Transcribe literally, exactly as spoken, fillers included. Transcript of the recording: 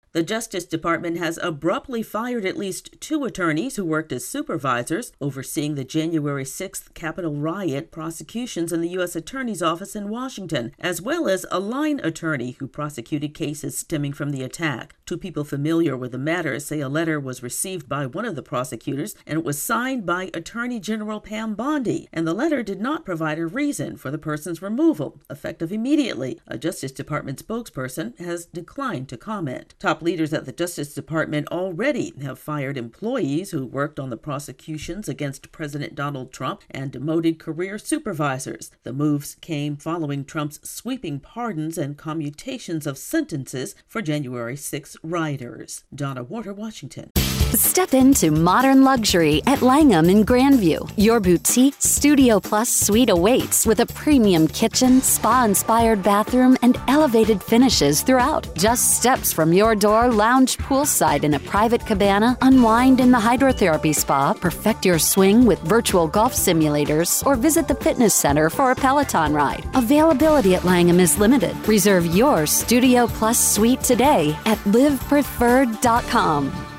The Justice Department has abruptly fired at least two attorneys who worked as supervisors overseeing the January sixth Capitol riot prosecutions in the U S Attorney's Office in Washington, as well as a line attorney who prosecuted cases stemming from the attack. Two people familiar with the matter say a letter was received by one of the prosecutors and it was signed by Attorney General Pam Bondi, and the letter did not provide a reason for the person's removal, effective immediately. A Justice Department spokesperson has declined to comment. Top leaders at the Justice Department already have fired employees who worked on the prosecutions against President Donald Trump and demoted career supervisors. The moves came following Trump's sweeping pardons and commutations of sentences for January sixth rioters. Donna Warder, Washington. Step into modern luxury at Langham in Grandview. Your boutique Studio Plus suite awaits with a premium kitchen, spa-inspired bathroom, and elevated finishes throughout. Just steps from your door, lounge poolside in a private cabana, unwind in the hydrotherapy spa, perfect your swing with virtual golf simulators, or visit the fitness center for a Peloton ride. Availability at Langham is limited. Reserve your Studio Plus suite today at live preferred dot com.